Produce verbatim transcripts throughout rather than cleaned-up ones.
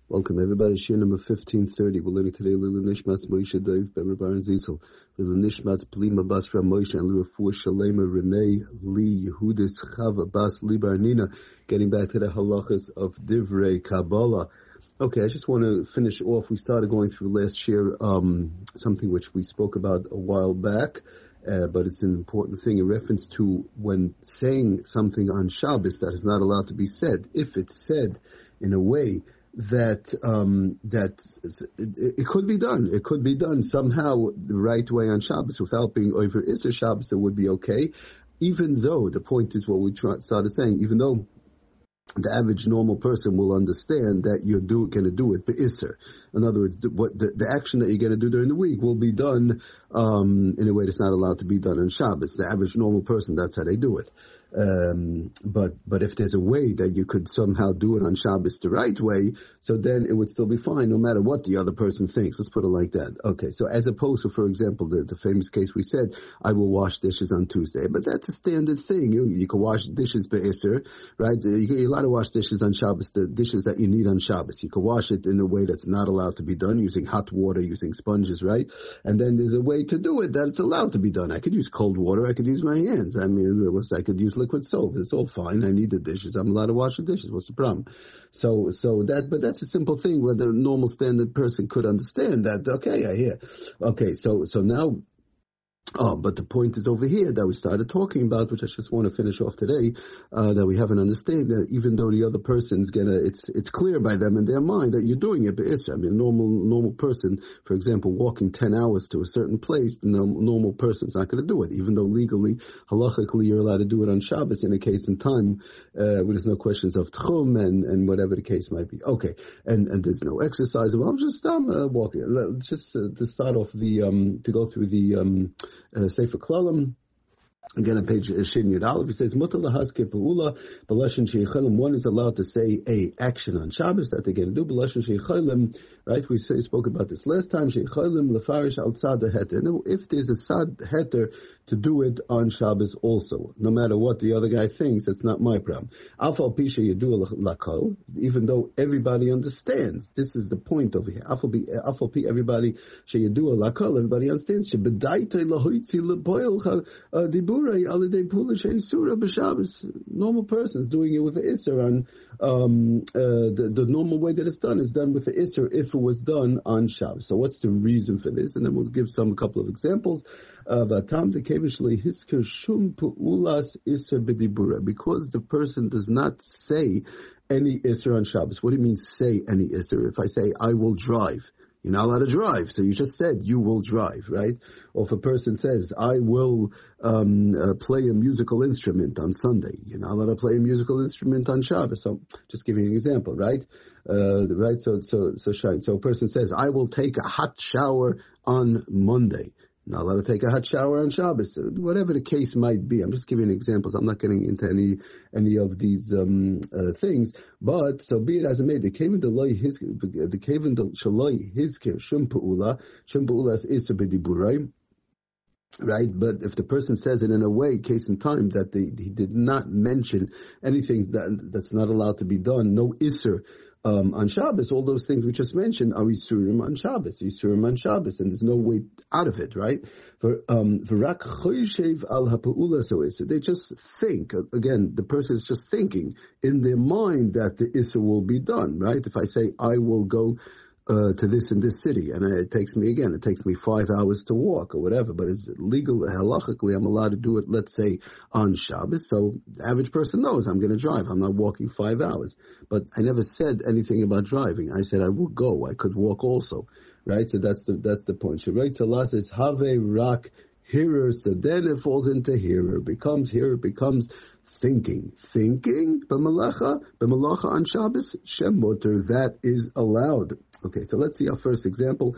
Welcome everybody. Shir number fifteen thirty. We're learning today Lila Nishmas Moshe Dov Ben Baron Ziesel. Lila Nishmas Plima Basra Moshe and Lila Fur Shalema Renee Lee Yehudis Chava Bas Libar Nina. Getting back to the halachas of Divrei Kabbalah. Okay, I just want to finish off. We started going through last year um, something which we spoke about a while back, uh, but it's an important thing in reference to when saying something on Shabbos that is not allowed to be said. If it's said in a way that um, that it, it could be done. It could be done somehow the right way on Shabbos without being over Isser Shabbos. It would be okay, even though the point is what we try, started saying. Even though the average normal person will understand that you're do, going to do it be'isser. In other words, the, what the, the action that you're going to do during the week will be done um, in a way that's not allowed to be done on Shabbos. The average normal person, that's how they do it. Um, but, but if there's a way that you could somehow do it on Shabbos the right way, so then it would still be fine no matter what the other person thinks. Let's put it like that. Okay, so as opposed to, for example, the, the famous case we said, I will wash dishes on Tuesday. But that's a standard thing. You, you can wash dishes be'isser, right? You, you're allowed to wash dishes on Shabbos, the dishes that you need on Shabbos. You can wash it in a way that's not allowed to be done, using hot water, using sponges, right? And then there's a way to do it that it's allowed to be done. I could use cold water, I could use my hands. I mean, it was, I could use liquid soap. It's all fine. I need the dishes. I'm allowed to wash the dishes. What's the problem? So, so that, but that's a simple thing where the normal standard person could understand that. Okay, I hear. Okay, so, so now, oh, but the point is over here that we started talking about, which I just want to finish off today, uh, that we have an understanding that even though the other person's gonna, it's, it's clear by them in their mind that you're doing it, but it's, I mean, a normal, normal person, for example, walking ten hours to a certain place, no, normal person's not gonna do it, even though legally, halachically, you're allowed to do it on Shabbos in a case and time, uh, where there's no questions of tchum and, and whatever the case might be. Okay. And, and there's no exercise. Well, I'm just, I'm, uh, walking. Just, uh, to start off the, um, to go through the, um, Uh, Sefer Klalim, again on page Shin Yud Aleph, he says, Mutar lahazkir pa'ula b'lashon sheyichalim. One is allowed to say a action on Shabbos that they're going to do. B'lashon sheyichalim, right? We say, spoke about this last time. Sheyichalim lefarish al tzad heter. Now, if there's a sad heter to do it on Shabbos also, no matter what the other guy thinks, that's not my problem. Afal pi sheyidu lakol, even though everybody understands. This is the point over here. Afal pi, everybody sheyidu lakol, everybody understands. Shebedaitei lahoitzi lepoil diburei alidei pula sheisura b'Shabbos. Normal person's doing it with the isser on um, uh, the, the normal way that it's done is done with the isser if it was done on Shabbos. So what's the reason for this? And then we'll give some couple of examples. Because the person does not say any isser on Shabbos. What do you mean say any isser? If I say I will drive, you're not allowed to drive. So you just said you will drive, right? Or if a person says I will um, uh, play a musical instrument on Sunday, you're not allowed to play a musical instrument on Shabbos. So just giving an example, right? Uh, right. So so so shine. So a person says I will take a hot shower on Monday. Not allowed to take a hot shower on Shabbos, whatever the case might be. I'm just giving examples. I'm not getting into any any of these um, uh, things. But so be it as it may, the kaven delay his the kaven shaloi his shum peula shum peula is b'diburai. Right, but if the person says it in a way, case in time, that they, he did not mention anything that that's not allowed to be done, no isser. Um, on Shabbos, all those things we just mentioned are Isurim on Shabbos, Isurim on Shabbos, and there's no way out of it, right? For um, V'rak choyshev al ha'pa'ula, so is it. They just think, again, the person is just thinking in their mind that the Isser will be done, right? If I say, I will go Uh, to this in this city, and it takes me again, it takes me five hours to walk or whatever, but it's legal, halachically, I'm allowed to do it, let's say, on Shabbos, so the average person knows I'm going to drive, I'm not walking five hours, but I never said anything about driving, I said I will go, I could walk also, right, so that's the, that's the point. Shreit Salah says, Have rak hearer, so then it falls into hearer, becomes hearer, becomes thinking. Thinking, b'malacha, b'malacha on Shabbos, shem muter, that is allowed. Okay, so let's see our first example.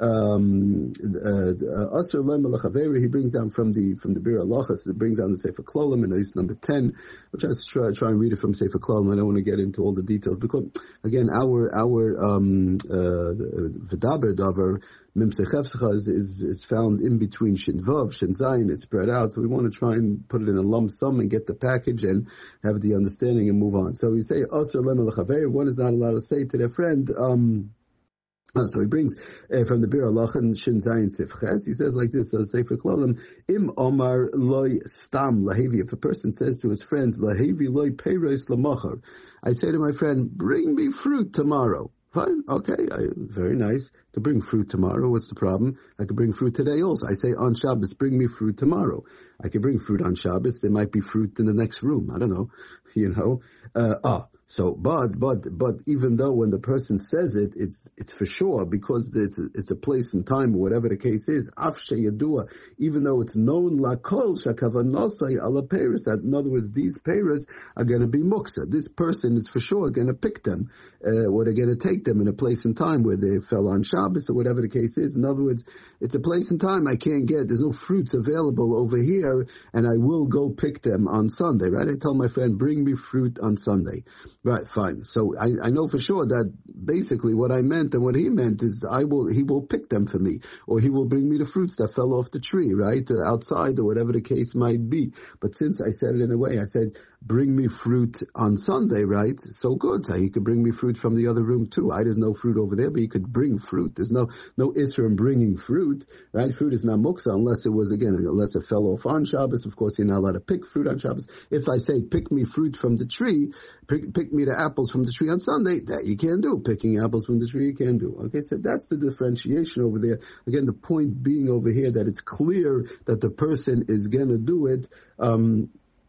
Um, uh, Asr Lem Al-Chaveri, he brings down from the from the Bir Halachas, it brings down the Sefer Klolim, and it's number ten. I'll try to try, try and read it from Sefer Klolim. I don't want to get into all the details because, again, our our um, uh, V'daber Davar Mimsei Chefsecha is, is is found in between Shin Vav, Shin Zayin. It's spread out, so we want to try and put it in a lump sum and get the package and have the understanding and move on. So we say Asr Lem Al-Chaveri. One is not allowed to say to their friend. Um, Oh, so he brings uh, from the Bir Halacha and Shin Zayin Sif Ches. He says like this: uh, Sefer Klolim, Im Omar loy stam lahevi. If a person says to his friend lahevi loy peiros lamachar, I say to my friend, bring me fruit tomorrow. Fine, okay, I, very nice. I could bring fruit tomorrow. What's the problem? I could bring fruit today also. I say on Shabbos, bring me fruit tomorrow. I could bring fruit on Shabbos. There might be fruit in the next room. I don't know, you know. Uh, ah. So, but, but, but even though when the person says it, it's, it's for sure because it's, a, it's a place and time, whatever the case is, af sheyadua, even though it's known lakol shakavanasai ala peiros, that in other words, these peiros are going to be muksa. This person is for sure going to pick them, uh, or they're going to take them in a place and time where they fell on Shabbos or whatever the case is. In other words, it's a place and time I can't get, there's no fruits available over here, and I will go pick them on Sunday, right? I tell my friend, bring me fruit on Sunday. Right, fine. So I, I know for sure that basically what I meant and what he meant is I will, he will pick them for me, or he will bring me the fruits that fell off the tree, right, or outside, or whatever the case might be. But since I said it in a way, I said, bring me fruit on Sunday, right? So good. So he could bring me fruit from the other room too. I there's no fruit over there, but he could bring fruit. There's no no issur in bringing fruit, right? Fruit is not muksa unless it was, again, unless it fell off on Shabbos. Of course, you're not allowed to pick fruit on Shabbos. If I say, pick me fruit from the tree, pick, pick me the apples from the tree on Sunday, that you can't do. Picking apples from the tree, you can't do. Okay, so that's the differentiation over there. Again, the point being over here that it's clear that the person is going to do it, um,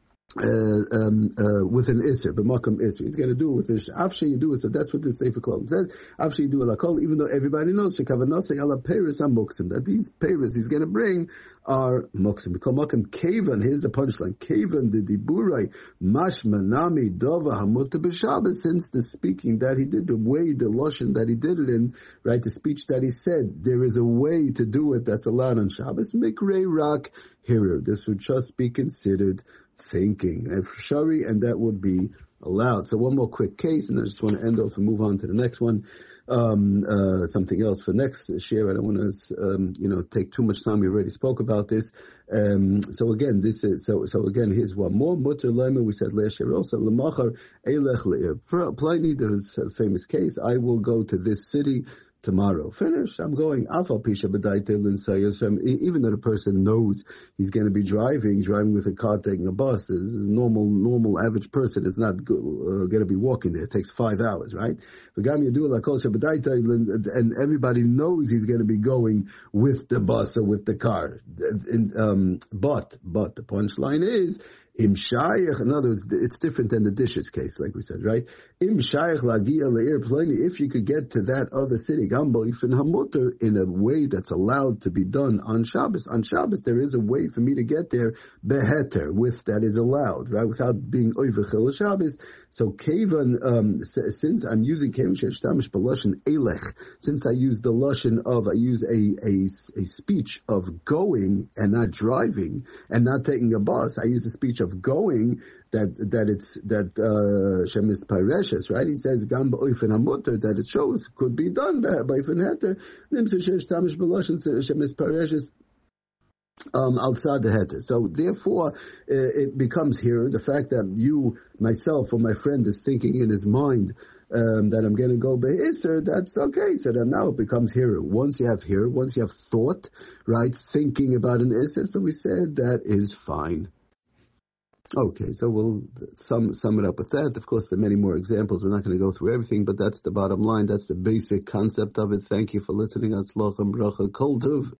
Uh, um, uh, with an isser, b'makam isser. He's going to do it with his afshe you do it. So that's what the Sefer Klolim says. Afshe you do it lakol, even though everybody knows shekavanasei ala peiros amuksim, that these peiros he's going to bring are muksim. Because makam kavan, here's the punchline. Kavan the diburai mashma nami dova hamuta b'Shabbos. Since the speaking that he did, the way, the lashon that he did it in, right, the speech that he said, there is a way to do it that's allowed on Shabbos. Mikrei rak hirer. This would just be considered thinking, shari, and that would be allowed. So one more quick case, and I just want to end off and move on to the next one. Um, uh, something else for next share. I don't want to, um, you know, take too much time. We already spoke about this. Um, so again, this is, so, so again, here's one more. Mutter lema, we said last year also, lemachar eilech le'ir. Pliny, there's a famous case. I will go to this city tomorrow. Finish. I'm going. Even though the person knows he's going to be driving, driving with a car, taking a bus, is a normal, normal average person is not go, uh, going to be walking there. It takes five hours, right? And everybody knows he's going to be going with the bus or with the car. And, um, but, but the punchline is, Im shayach, in other words, it's different than the dishes case, like we said, right? Im shayach lagia le'ir pleni, if you could get to that other city, gambo ifin hamuter, in a way that's allowed to be done on Shabbos. On Shabbos, there is a way for me to get there, beheter, with that is allowed, right? Without being oivechil Shabbos. So kavan, um, since I'm using kavan sheshtamish b'lashon elech, since I use the lashon of, I use a, a, a speech of going and not driving and not taking a bus, I use the speech of going, that that it's that uh shemis pareshes, right? He says gam ba'oifen hamuter, that it shows could be done by ba'oifen heter. Nimsa shesh tamish b'lashon shemis pareshes um outside the heter. So therefore, uh, it becomes here the fact that you, myself, or my friend is thinking in his mind Um, that I'm going to go be'isr, that's okay. So then now it becomes here. Once you have here, once you have thought, right, thinking about an isr, so we said that is fine. Okay, so we'll sum sum it up with that. Of course, there are many more examples. We're not going to go through everything, but that's the bottom line. That's the basic concept of it. Thank you for listening. Atzlochem bracha kol tov.